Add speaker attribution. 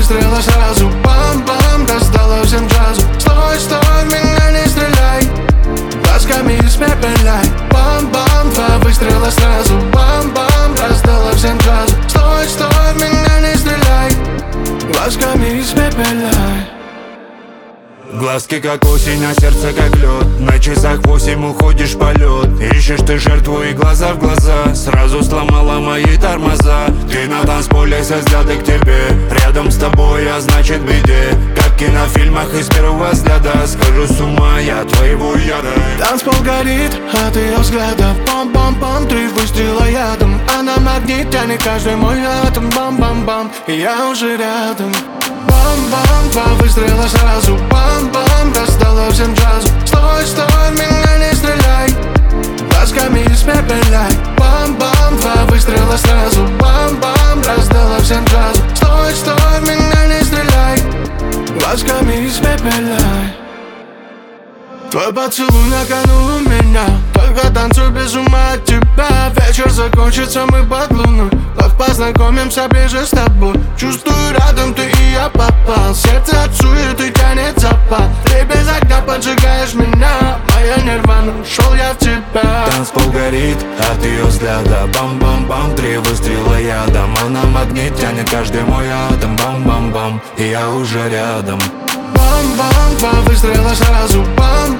Speaker 1: выстрела сразу. Бам-бам, достала всем джазу. Стой, стой, меня не стреляй, глазками испепеляй. Бам-бам, два выстрела сразу. Бам-бам, раздала всем джазу. Стой, стой, меня не стреляй, глазками испепеляй.
Speaker 2: Глазки как осень, а сердце как лед. На часах 8 уходишь в полет. Ищешь ты жертву и глаза в глаза. Сразу сломала мои тормоза. Ты на танцполе со взгляда к тебе. Рядом с тобой, а значит в беде. Как в кинофильмах из первого взгляда. Схожу с ума я от твоего яда.
Speaker 1: Танцпол горит от ее взгляда. Бам-бам-бам, 3 выстрела ядом. Она магнит, тянет каждый мой атом. Бам-бам-бам, и я уже рядом. Бам-бам, 2 выстрела сразу. Бам-бам, достала всем джазу. Стой, стой, меня не стреляй, глазками испепеляй. Бам-бам, 2 выстрела сразу. Бам-бам, раздала всем джазу. Стой, стой, меня не стреляй, глазками испепеляй. Твой поцелуй на кону у меня. Только танцуй без ума от тебя. Вечер закончится, мы под луной. Вновь познакомимся ближе с тобой. Чувствую, рядом ты и я попал. Сердце от суеты тянет запал. Ты без огня поджигаешь меня. Моя нирвана, ушел я в тебя.
Speaker 2: Танцпол горит от ее взгляда. Бам-бам-бам, 3 выстрела ядом. Она магнит, тянет каждый мой атом. Бам-бам-бам, и я уже рядом.
Speaker 1: Бам-бам, 2 выстрела сразу. Бам